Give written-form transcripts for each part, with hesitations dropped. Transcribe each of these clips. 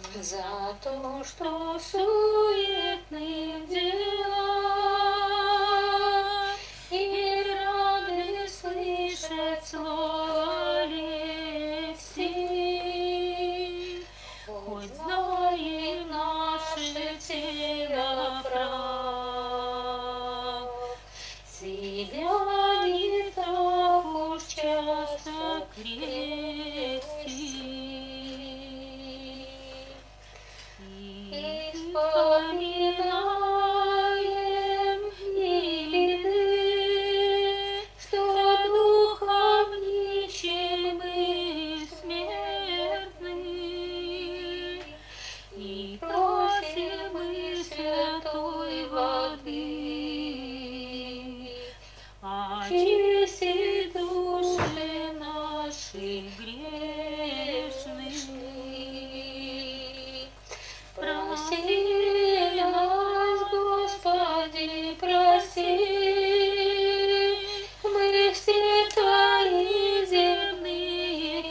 За то, что в суетных делах и рады слышать слово лести, хоть знаем наше тело прав, себя не так уж часто крестим. И вспоминаем и беды, что духом ничем и смертны, и просим мы святой воды, очисти души наши грешные. Прости нас, Господи, прости, мы все Твои земные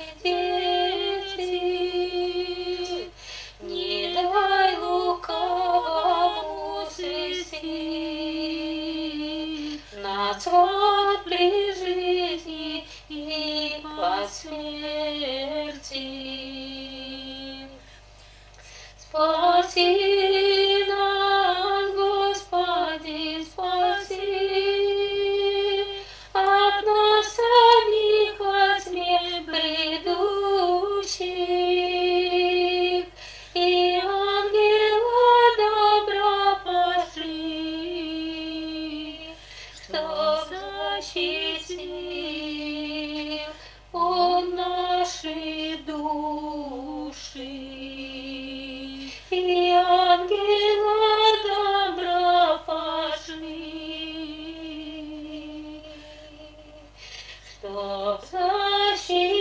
дети. Не дай лукавому свести нас вот при жизни и по смерти. Спаси нас, Господи, спаси, от нас самих во тьме предыдущих, и ангела добра пошли, чтоб защитил он наши души. И ангела добра пошли, чтоб защитить